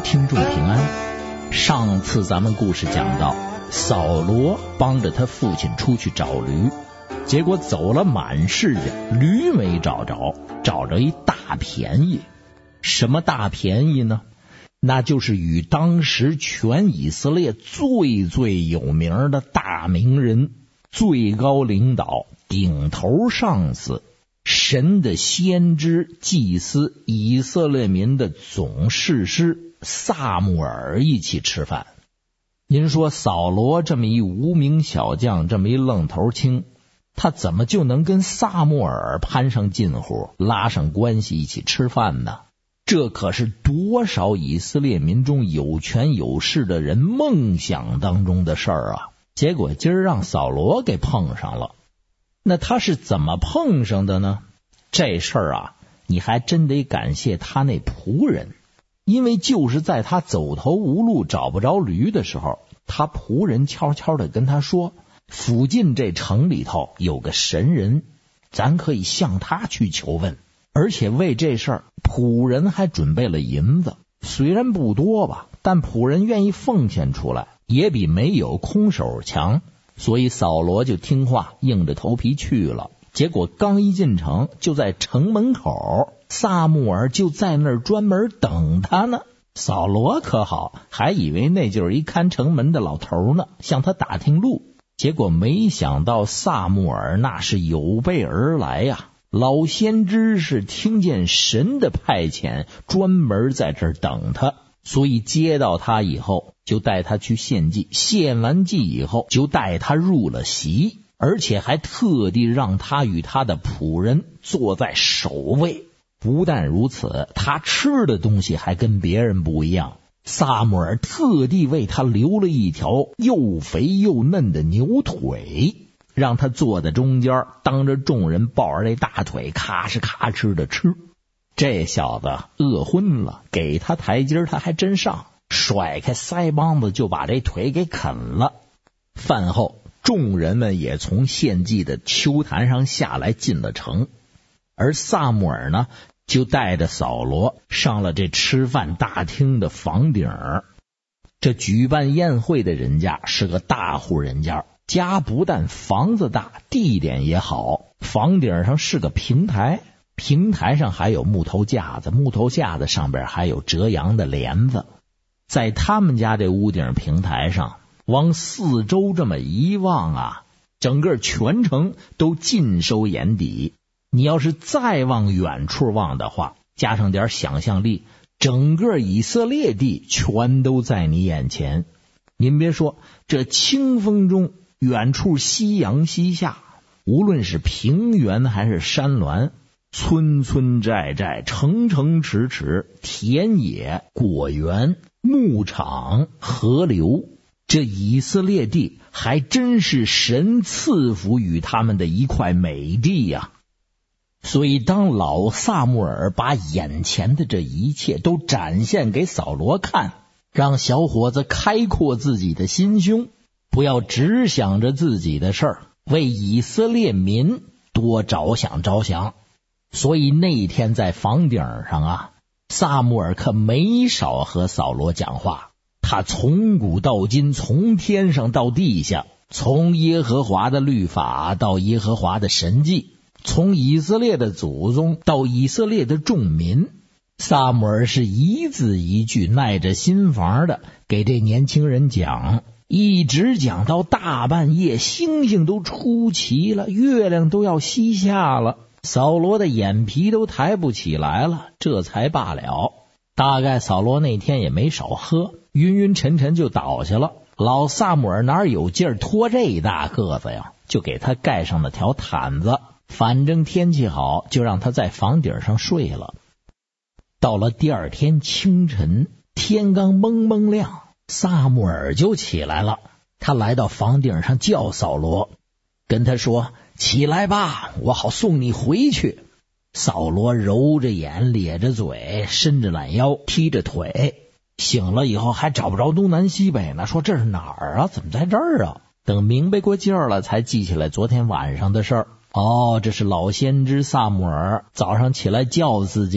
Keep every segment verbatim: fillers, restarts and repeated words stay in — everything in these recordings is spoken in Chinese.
听众平安。上次咱们故事讲到，扫罗帮着他父亲出去找驴，结果走了满世界，驴没找着，找着一大便宜。什么大便宜呢？那就是与当时全以色列最最有名的大名人、最高领导、顶头上司、神的先知、祭司、以色列民的总士师撒母耳一起吃饭。您说扫罗这么一无名小将，这么一愣头青，他怎么就能跟撒母耳攀上近乎，拉上关系一起吃饭呢？这可是多少以色列民中有权有势的人梦想当中的事儿啊！结果今儿让扫罗给碰上了。那他是怎么碰上的呢？这事儿啊，你还真得感谢他那仆人，因为就是在他走投无路找不着驴的时候，他仆人悄悄地跟他说，附近这城里头有个神人，咱可以向他去求问。而且为这事儿，仆人还准备了银子，虽然不多吧，但仆人愿意奉献出来，也比没有空手强。所以扫罗就听话，硬着头皮去了。结果刚一进城，就在城门口，撒母耳就在那儿专门等他呢。扫罗可好，还以为那就是一看城门的老头呢，向他打听路。结果没想到撒母耳那是有备而来呀、啊！老先知是听见神的派遣，专门在这儿等他，所以接到他以后，就带他去献祭，献完祭以后，就带他入了席，而且还特地让他与他的仆人坐在首位。不但如此，他吃的东西还跟别人不一样。撒母耳特地为他留了一条又肥又嫩的牛腿，让他坐在中间，当着众人抱着这大腿咔哧咔哧的吃。这小子饿昏了，给他台阶他还真上，甩开腮帮子就把这腿给啃了。饭后众人们也从献祭的丘坛上下来进了城，而撒母耳呢就带着扫罗上了这吃饭大厅的房顶。这举办宴会的人家是个大户人家，家不但房子大，地点也好，房顶上是个平台，平台上还有木头架子，木头架子上边还有折杨的帘子。在他们家这屋顶平台上，往四周这么一望啊，整个全城都尽收眼底。你要是再往远处望的话，加上点想象力，整个以色列地全都在你眼前。您别说，这清风中远处夕阳西下，无论是平原还是山峦，村村寨寨，城城池池，田野、果园、牧场、河流，这以色列地还真是神赐福于他们的一块美地呀、啊。所以当老撒母耳把眼前的这一切都展现给扫罗看，让小伙子开阔自己的心胸，不要只想着自己的事儿，为以色列民多着想着想。所以那天在房顶上啊，撒母耳可没少和扫罗讲话。他从古到今，从天上到地下，从耶和华的律法到耶和华的神迹，从以色列的祖宗到以色列的众民，撒母耳是一字一句耐着心房的给这年轻人讲，一直讲到大半夜，星星都出齐了，月亮都要西下了，扫罗的眼皮都抬不起来了，这才罢了。大概扫罗那天也没少喝，晕晕沉沉就倒下了。老撒母耳哪有劲儿拖这大个子呀，就给他盖上了条毯子，反正天气好，就让他在房顶上睡了。到了第二天清晨，天刚蒙蒙亮，撒母耳就起来了。他来到房顶上叫扫罗，跟他说，起来吧，我好送你回去。扫罗揉着眼，咧着嘴，伸着懒腰，踢着腿，醒了以后还找不着东南西北呢，说这是哪儿啊，怎么在这儿啊？等明白过劲儿了，才记起来昨天晚上的事儿。哦，这是老先知撒母耳早上起来叫自己了，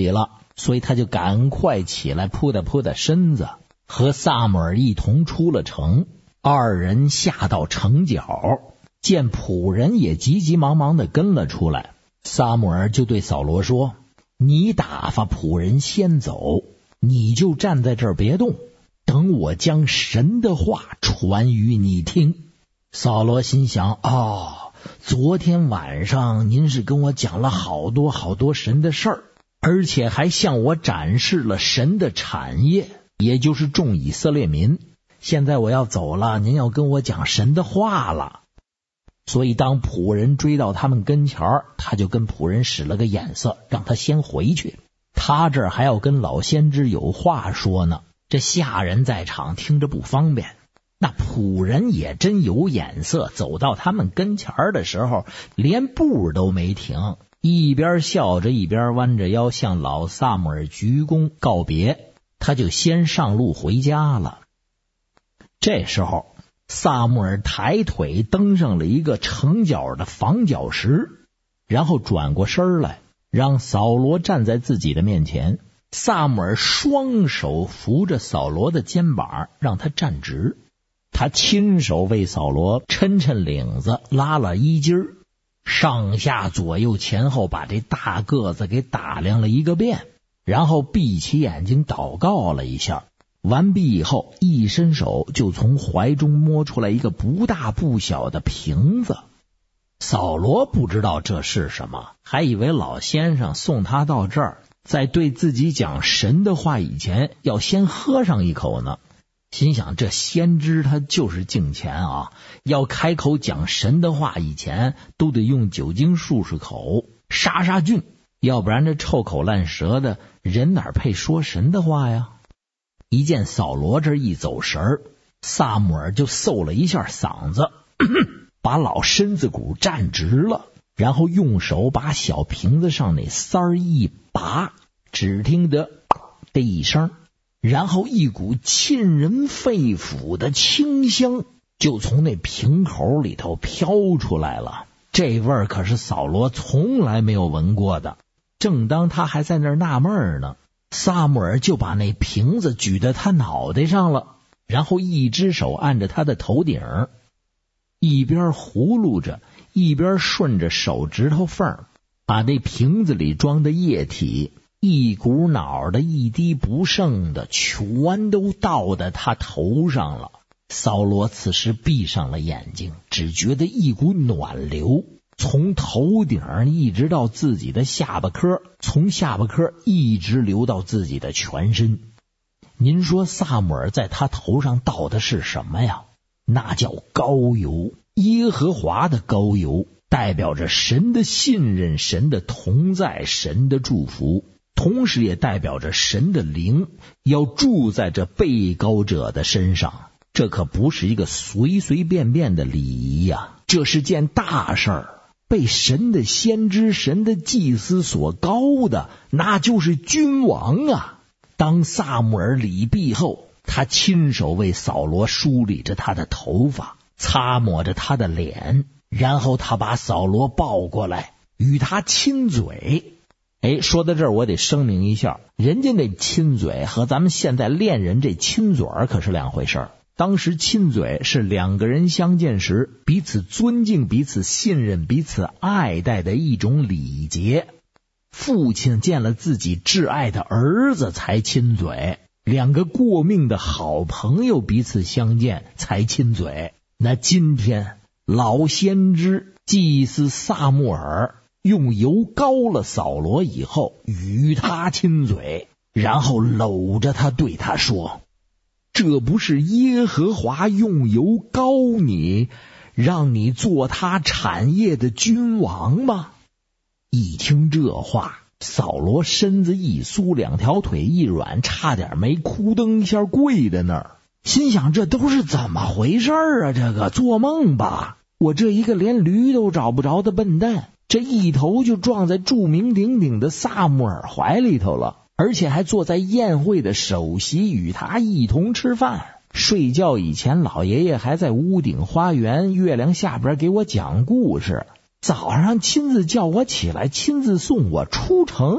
所以他就赶快起来扑打扑打身子，和萨姆尔一同出了城。二人下到城角，见仆人也急急忙忙地跟了出来。萨姆尔就对扫罗说，你打发仆人先走，你就站在这儿别动，等我将神的话传于你听。扫罗心想，哦，昨天晚上您是跟我讲了好多好多神的事儿，而且还向我展示了神的产业，也就是众以色列民。现在我要走了，您要跟我讲神的话了。所以当仆人追到他们跟前儿，他就跟仆人使了个眼色，让他先回去。他这儿还要跟老先知有话说呢，这下人在场听着不方便。那仆人也真有眼色，走到他们跟前儿的时候，连步都没停，一边笑着一边弯着腰向老萨姆尔鞠躬告别，他就先上路回家了。这时候萨姆尔抬腿登上了一个城角的房角石，然后转过身来，让扫罗站在自己的面前。萨姆尔双手扶着扫罗的肩膀，让他站直。他亲手为扫罗抻抻领子，拉了衣襟儿，上下左右前后把这大个子给打量了一个遍，然后闭起眼睛祷告了一下。完毕以后，一伸手就从怀中摸出来一个不大不小的瓶子。扫罗不知道这是什么，还以为老先生送他到这儿，在对自己讲神的话以前要先喝上一口呢。心想这先知他就是敬钱啊，要开口讲神的话以前都得用酒精漱漱口，杀杀菌，要不然这臭口烂舌的人哪配说神的话呀。一见扫罗这一走神儿，萨姆尔就嗽了一下嗓子，咳咳把老身子骨站直了，然后用手把小瓶子上那塞儿一拔，只听得的一声，然后一股沁人肺腑的清香就从那瓶口里头飘出来了。这味儿可是扫罗从来没有闻过的。正当他还在那儿纳闷呢，萨姆尔就把那瓶子举在他脑袋上了，然后一只手按着他的头顶，一边葫芦着，一边顺着手指头缝把那瓶子里装的液体一股脑的一滴不剩的全都倒在他头上了。扫罗此时闭上了眼睛，只觉得一股暖流从头顶一直到自己的下巴颏，从下巴颏一直流到自己的全身。您说萨姆尔在他头上倒的是什么呀？那叫膏油，耶和华的膏油，代表着神的信任，神的同在，神的祝福，同时也代表着神的灵要住在这被膏者的身上。这可不是一个随随便便的礼仪呀，这是件大事儿。被神的先知、神的祭司所膏的，那就是君王啊。当萨姆尔礼毕后，他亲手为扫罗梳理着他的头发，擦抹着他的脸，然后他把扫罗抱过来与他亲嘴。哎，说到这儿我得声明一下，人家那亲嘴和咱们现在恋人这亲嘴可是两回事儿。当时亲嘴是两个人相见时彼此尊敬、彼此信任、彼此爱戴的一种礼节。父亲见了自己挚爱的儿子才亲嘴，两个过命的好朋友彼此相见才亲嘴。那今天老先知祭司撒母耳用油膏了扫罗以后，与他亲嘴，然后搂着他对他说，这不是耶和华用油膏你，让你做他产业的君王吗？一听这话，扫罗身子一酥，两条腿一软，差点没哭噔一下跪在那儿，心想这都是怎么回事啊？这个做梦吧，我这一个连驴都找不着的笨蛋，这一头就撞在著名鼎鼎的撒母耳怀里头了，而且还坐在宴会的首席与他一同吃饭。睡觉以前，老爷爷还在屋顶花园月亮下边给我讲故事，早上亲自叫我起来，亲自送我出城，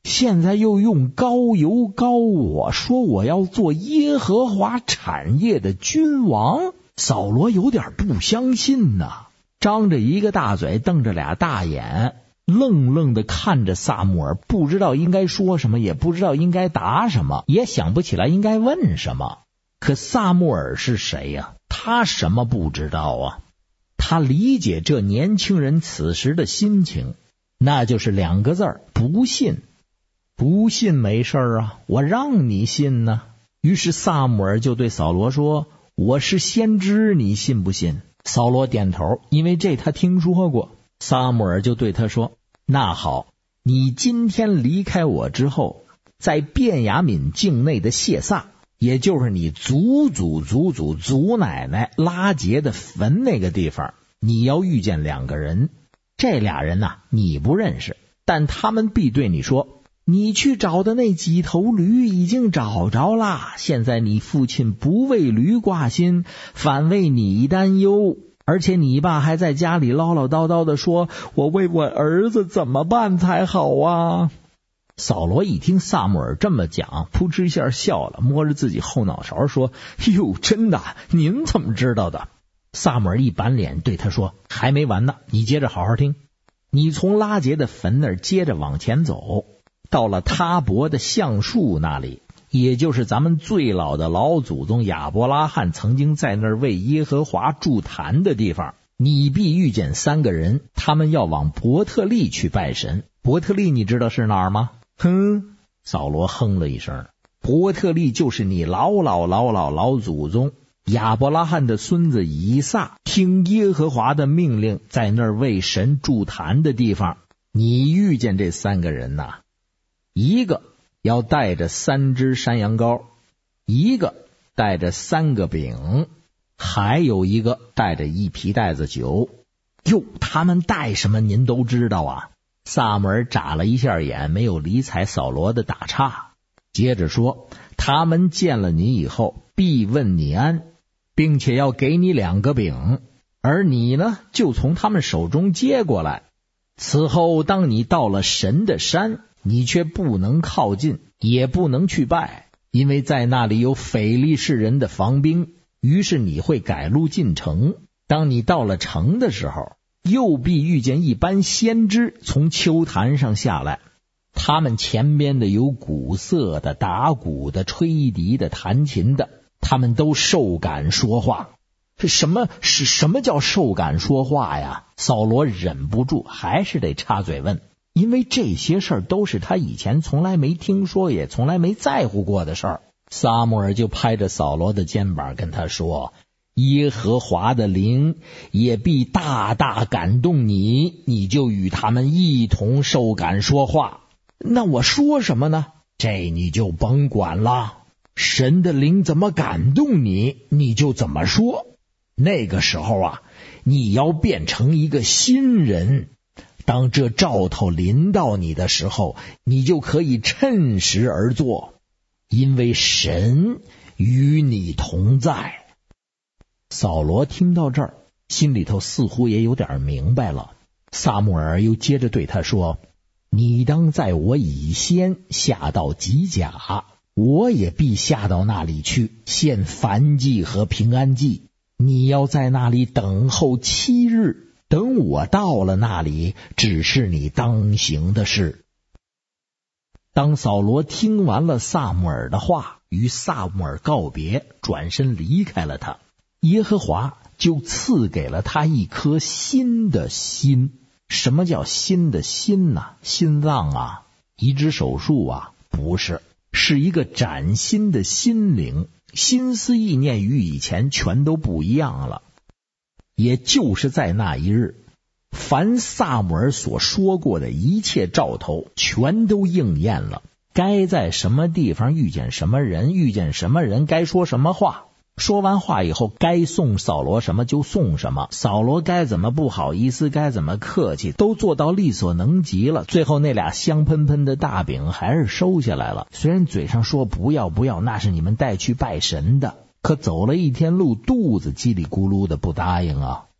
现在又用高油高我，说我要做耶和华产业的君王。扫罗有点不相信呐，张着一个大嘴，瞪着俩大眼，愣愣地看着撒母耳，不知道应该说什么，也不知道应该答什么，也想不起来应该问什么。可撒母耳是谁呀？他什么不知道啊？他理解这年轻人此时的心情，那就是两个字儿：不信。不信没事啊，我让你信呢。于是撒母耳就对扫罗说：我是先知，你信不信？扫罗点头，因为这他听说过。撒母耳就对他说：那好，你今天离开我之后，在便雅悯境内的谢撒，也就是你祖祖祖祖祖奶奶拉结的坟那个地方，你要遇见两个人。这俩人呐、啊，你不认识，但他们必对你说：你去找的那几头驴已经找着了，现在你父亲不为驴挂心，反为你担忧。而且你爸还在家里唠唠叨叨的说：我为我儿子怎么办才好啊？扫罗一听撒母耳这么讲，扑哧一下笑了，摸着自己后脑勺说：哟，真的？您怎么知道的？撒母耳一板脸对他说：还没完呢，你接着好好听。你从拉结的坟那儿接着往前走，到了他伯的橡树那里，也就是咱们最老的老祖宗亚伯拉罕曾经在那儿为耶和华筑坛的地方，你必遇见三个人，他们要往伯特利去拜神。伯特利你知道是哪儿吗？哼，扫罗哼了一声。伯特利就是你老老老老老祖宗亚伯拉罕的孙子以撒听耶和华的命令在那儿为神筑坛的地方。你遇见这三个人呐，一个要带着三只山羊羔，一个带着三个饼，还有一个带着一皮袋子酒。哟，他们带什么您都知道啊？撒母耳眨了一下眼，没有理睬扫罗的打岔，接着说：他们见了你以后必问你安，并且要给你两个饼，而你呢就从他们手中接过来。此后当你到了神的山，你却不能靠近，也不能去拜，因为在那里有腓利士人的防兵。于是你会改路进城，当你到了城的时候，又必遇见一班先知从丘坛上下来，他们前边的有鼓瑟的、打鼓的、吹笛的、弹琴的，他们都受感说话。什么是什么叫受感说话呀？扫罗忍不住还是得插嘴问，因为这些事儿都是他以前从来没听说，也从来没在乎过的事儿。撒母耳就拍着扫罗的肩膀跟他说：耶和华的灵也必大大感动你，你就与他们一同受感说话。那我说什么呢？这你就甭管了，神的灵怎么感动你，你就怎么说。那个时候啊，你要变成一个新人，当这兆头临到你的时候，你就可以趁时而作，因为神与你同在。扫罗听到这儿，心里头似乎也有点明白了。撒母耳又接着对他说：你当在我以先下到吉甲，我也必下到那里去献燔祭和平安祭，你要在那里等候七日，等我到了那里，只是你当行的事。当扫罗听完了撒母耳的话，与撒母耳告别，转身离开了他，耶和华就赐给了他一颗新的心。什么叫新的心呢？心脏啊？移植手术啊？不是，是一个崭新的心灵，心思意念与以前全都不一样了。也就是在那一日，凡撒母耳所说过的一切兆头全都应验了。该在什么地方遇见什么人，遇见什么人该说什么话，说完话以后该送扫罗什么就送什么，扫罗该怎么不好意思，该怎么客气，都做到力所能及了。最后那俩香喷喷的大饼还是收下来了，虽然嘴上说不要不要，那是你们带去拜神的，可走了一天路，肚子叽里咕噜的不答应啊。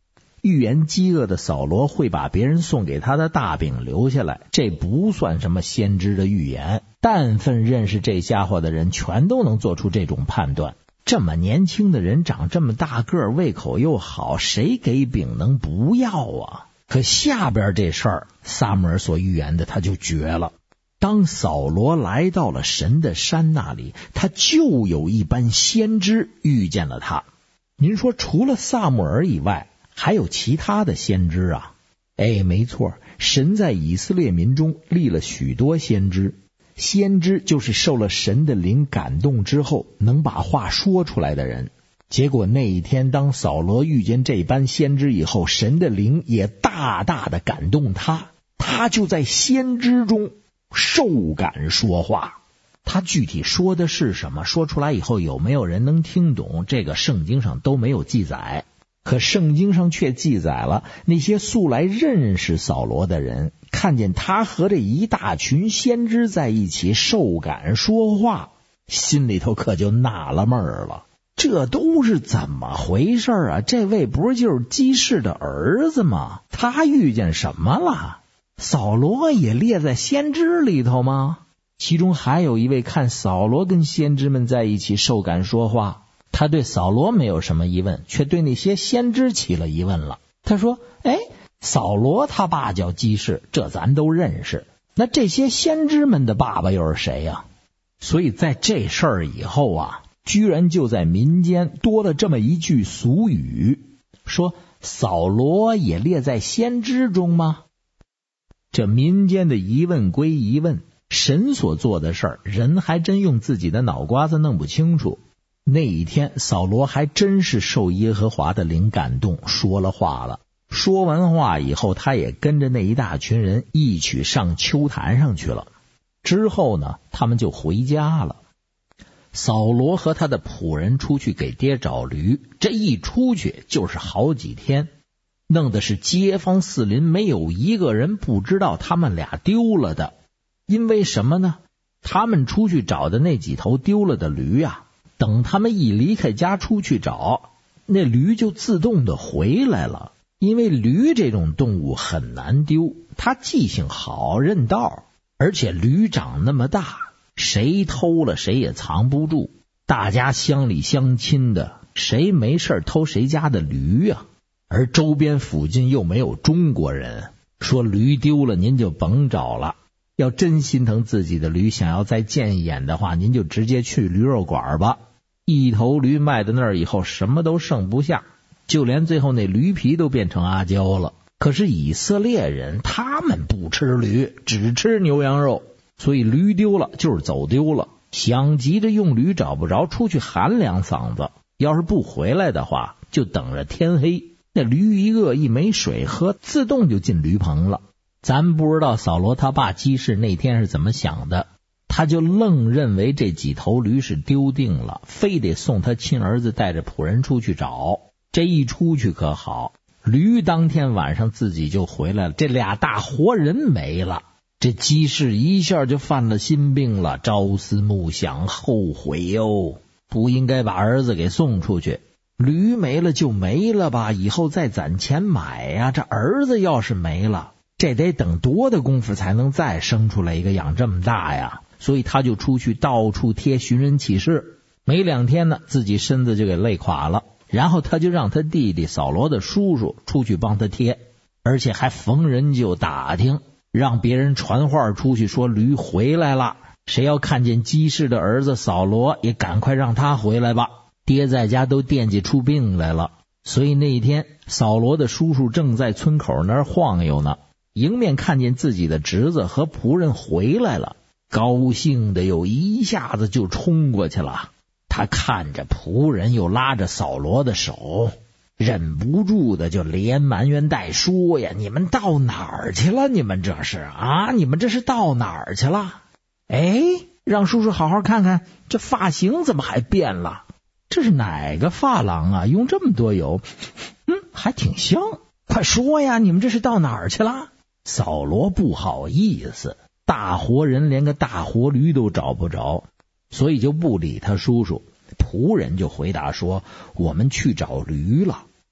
预言饥饿的扫罗会把别人送给他的大饼留下来，这不算什么先知的预言。但凡认识这家伙的人，全都能做出这种判断。这么年轻的人，长这么大个儿，胃口又好，谁给饼能不要啊？可下边这事儿，撒母耳所预言的他就绝了。当扫罗来到了神的山那里，他就有一班先知遇见了他。您说除了撒母耳以外，还有其他的先知啊？哎，没错，神在以色列民中立了许多先知。先知就是受了神的灵感动之后，能把话说出来的人。结果那一天，当扫罗遇见这班先知以后，神的灵也大大的感动他，他就在先知中受感说话。他具体说的是什么，说出来以后有没有人能听懂，这个圣经上都没有记载。可圣经上却记载了，那些素来认识扫罗的人，看见他和这一大群先知在一起受感说话，心里头可就纳了闷儿了。这都是怎么回事啊？这位不是就是基士的儿子吗？他遇见什么了？扫罗也列在先知里头吗？其中还有一位看扫罗跟先知们在一起受感说话，他对扫罗没有什么疑问，却对那些先知起了疑问了。他说，哎，扫罗他爸叫基士，这咱都认识，那这些先知们的爸爸又是谁呀？所以在这事儿以后啊，居然就在民间多了这么一句俗语，说扫罗也列在先知中吗？这民间的疑问归疑问，神所做的事儿，人还真用自己的脑瓜子弄不清楚。那一天，扫罗还真是受耶和华的灵感动，说了话了。说完话以后，他也跟着那一大群人一起上丘坛上去了。之后呢，他们就回家了。扫罗和他的仆人出去给爹找驴，这一出去就是好几天，弄得是街坊四邻没有一个人不知道他们俩丢了的。因为什么呢？他们出去找的那几头丢了的驴啊，等他们一离开家出去找，那驴就自动的回来了。因为驴这种动物很难丢，它记性好，认道，而且驴长那么大，谁偷了谁也藏不住。大家乡里乡亲的，谁没事偷谁家的驴啊？而周边附近又没有中国人，说驴丢了您就甭找了。要真心疼自己的驴，想要再见一眼的话，您就直接去驴肉馆吧。一头驴卖到那儿以后，什么都剩不下，就连最后那驴皮都变成阿胶了。可是以色列人他们不吃驴，只吃牛羊肉，所以驴丢了就是走丢了。想急着用驴找不着，出去喊两嗓子，要是不回来的话，就等着天黑。那驴一饿一没水喝，自动就进驴棚了。咱不知道扫罗他爸基士那天是怎么想的，他就愣认为这几头驴是丢定了，非得送他亲儿子带着仆人出去找。这一出去可好，驴当天晚上自己就回来了，这俩大活人没了。这基士一下就犯了心病了，朝思暮想，后悔哟，不应该把儿子给送出去。驴没了就没了吧，以后再攒钱买呀。这儿子要是没了，这得等多的功夫才能再生出来一个养这么大呀。所以他就出去到处贴寻人启事，没两天呢，自己身子就给累垮了。然后他就让他弟弟扫罗的叔叔出去帮他贴，而且还逢人就打听，让别人传话出去说驴回来了，谁要看见基士的儿子扫罗，也赶快让他回来吧，爹在家都惦记出病来了。所以那一天，扫罗的叔叔正在村口那儿晃悠呢，迎面看见自己的侄子和仆人回来了，高兴的又一下子就冲过去了。他看着仆人又拉着扫罗的手，忍不住的就连埋怨带说呀，你们到哪儿去了？你们这是啊？你们这是到哪儿去了？哎，让叔叔好好看看，这发型怎么还变了？这是哪个发廊啊？用这么多油？嗯，还挺像。快说呀，你们这是到哪儿去了？扫罗不好意思，大活人连个大活驴都找不着，所以就不理他叔叔。仆人就回答说，我们去找驴了。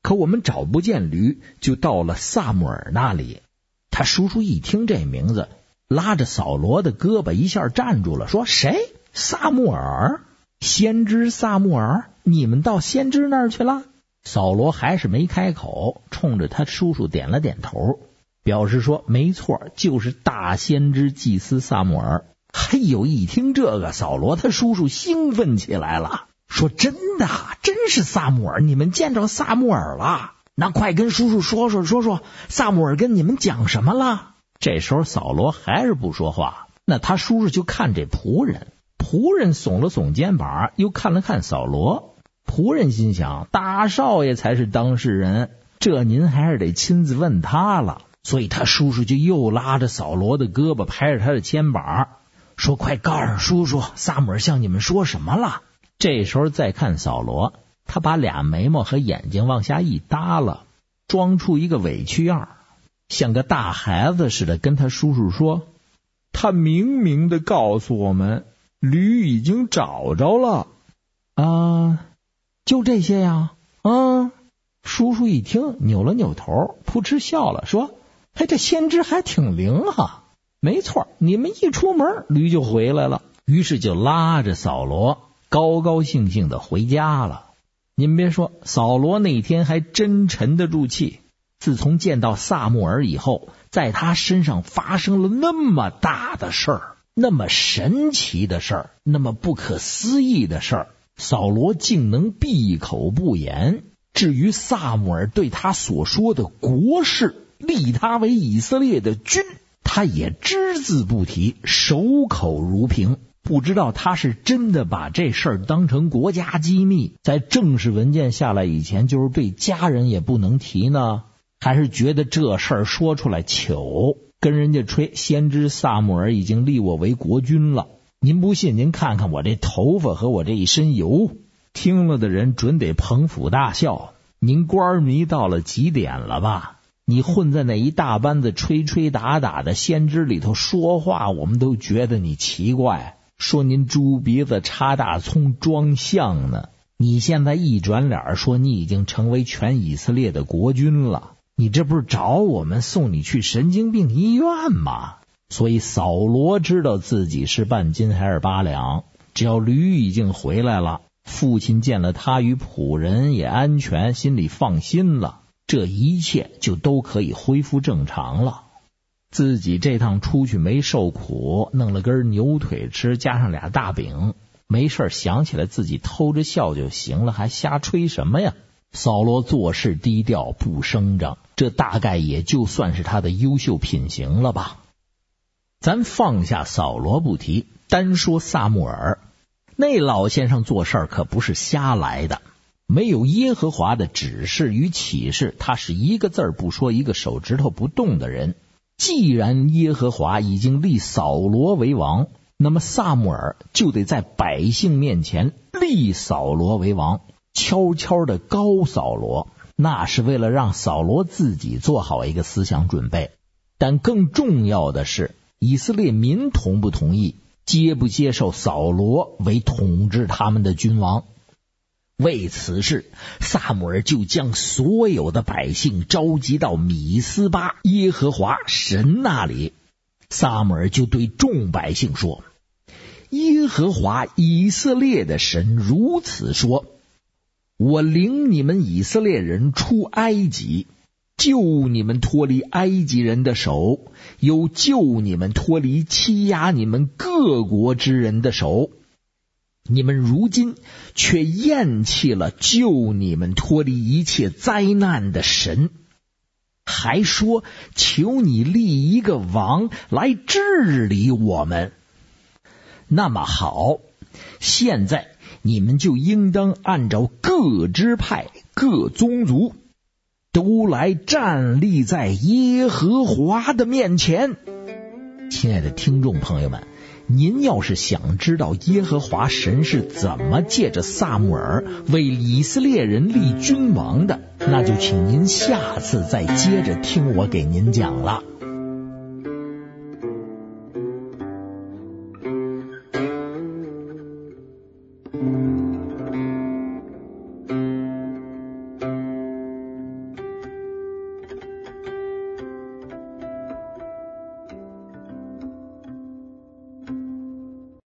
可我们找不见驴，就到了萨穆尔那里。他叔叔一听这名字，拉着扫罗的胳膊一下站住了，说：谁？萨穆尔？先知萨穆尔？你们到先知那儿去了？扫罗还是没开口，冲着他叔叔点了点头，表示说没错，就是大先知祭司萨穆尔。嘿呦，一听这个，扫罗他叔叔兴奋起来了，说：真的，真是萨穆尔，你们见着萨穆尔了？那快跟叔叔说说说说，萨穆尔跟你们讲什么了？这时候扫罗还是不说话，那他叔叔就看这仆人，仆人耸了耸肩膀，又看了看扫罗。仆人心想，大少爷才是当事人，这您还是得亲自问他了。所以他叔叔就又拉着扫罗的胳膊，拍着他的肩膀，说：快告诉叔叔，萨母尔向你们说什么了？这时候再看扫罗，他把俩眉毛和眼睛往下一耷拉，装出一个委屈样，像个大孩子似的跟他叔叔说：他明明的告诉我们，驴已经找着了。啊，就这些呀？啊，叔叔一听扭了扭头，扑哧笑了，说：嘿，这先知还挺灵哈。没错，你们一出门，驴就回来了。于是就拉着扫罗高高兴兴的回家了。您别说，扫罗那天还真沉得住气。自从见到萨穆尔以后，在他身上发生了那么大的事儿，那么神奇的事儿，那么不可思议的事儿，扫罗竟能闭口不言。至于萨穆尔对他所说的国事，立他为以色列的君，他也只字不提，守口如瓶。不知道他是真的把这事儿当成国家机密，在正式文件下来以前就是对家人也不能提呢，还是觉得这事儿说出来糗，跟人家吹先知萨穆尔已经立我为国君了。您不信，您看看我这头发和我这一身油，听了的人准得捧腹大笑。您官迷到了极点了吧？你混在那一大班子吹吹打打的先知里头说话，我们都觉得你奇怪，说您猪鼻子插大葱装像呢。你现在一转脸说你已经成为全以色列的国君了，你这不是找我们送你去神经病医院吗？所以扫罗知道自己是半斤还是八两，只要驴已经回来了，父亲见了他与仆人也安全，心里放心了，这一切就都可以恢复正常了。自己这趟出去没受苦，弄了根牛腿吃，加上俩大饼，没事想起来自己偷着笑就行了，还瞎吹什么呀？扫罗做事低调不声张，这大概也就算是他的优秀品行了吧。咱放下扫罗不提，单说萨穆尔，那老先生做事可不是瞎来的，没有耶和华的指示与启示，他是一个字儿不说，一个手指头不动的人。既然耶和华已经立扫罗为王，那么萨穆尔就得在百姓面前立扫罗为王，悄悄的高扫罗，那是为了让扫罗自己做好一个思想准备。但更重要的是，以色列民同不同意，接不接受扫罗为统治他们的君王。为此事，萨母尔就将所有的百姓召集到米斯巴耶和华神那里。萨母尔就对众百姓说：耶和华以色列的神如此说，我领你们以色列人出埃及，救你们脱离埃及人的手，又救你们脱离欺压你们各国之人的手。你们如今却厌弃了救你们脱离一切灾难的神，还说求你立一个王来治理我们。那么好，现在你们就应当按照各支派各宗族都来站立在耶和华的面前。亲爱的听众朋友们，您要是想知道耶和华神是怎么借着萨穆尔为以色列人立君王的，那就请您下次再接着听我给您讲了。